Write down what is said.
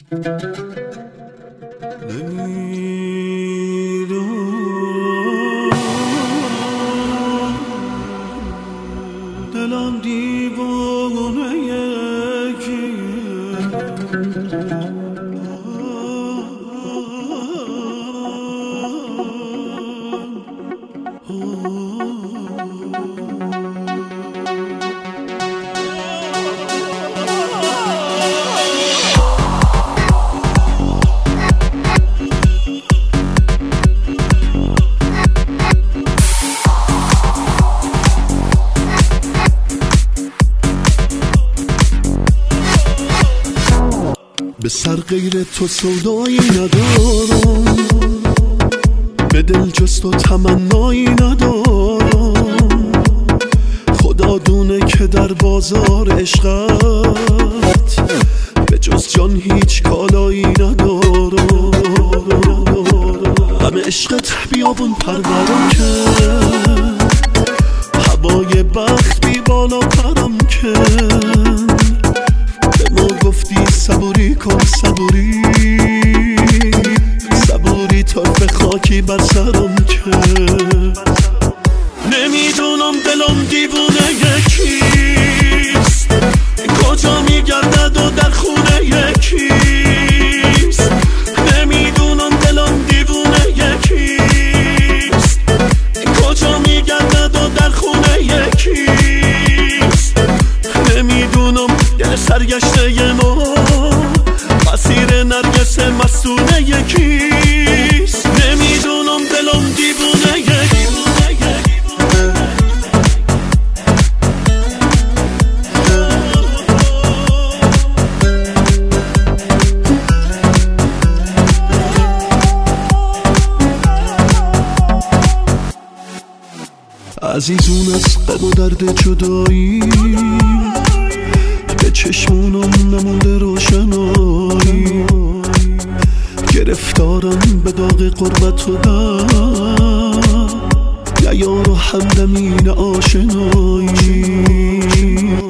دلم دیوانه به سر غیر تو سودایی ندارم، به دل جز تو تمنایی ندارم. خدا دونه که در بازار عشقت به جز جان هیچ کالایی ندارم. غم عشقت بیابون پرورم کرد، هوای بخت بی بالا پرم کرد. به ما گفتی صبوری کن صبوری، صبوری طرف خاکی بر سرم کرد. نمیدونم دلم دیوونه یکیست، کجا میگردد و در خونه یکیست. نمیدونم دلم دیوونه یکیست، کجا میگردد و در خونه یکیست. نمیدونم دل سرگشته ما مسیر نرگس مستونه یکیست. نمیدونم دلم دیوونه یکیست. عزیزون از غم و درد جدایی، به چشمونم نمونده روشنایی. گرفتارم به داغ قربت و درد، نه یار و همدمی نه آشنایی.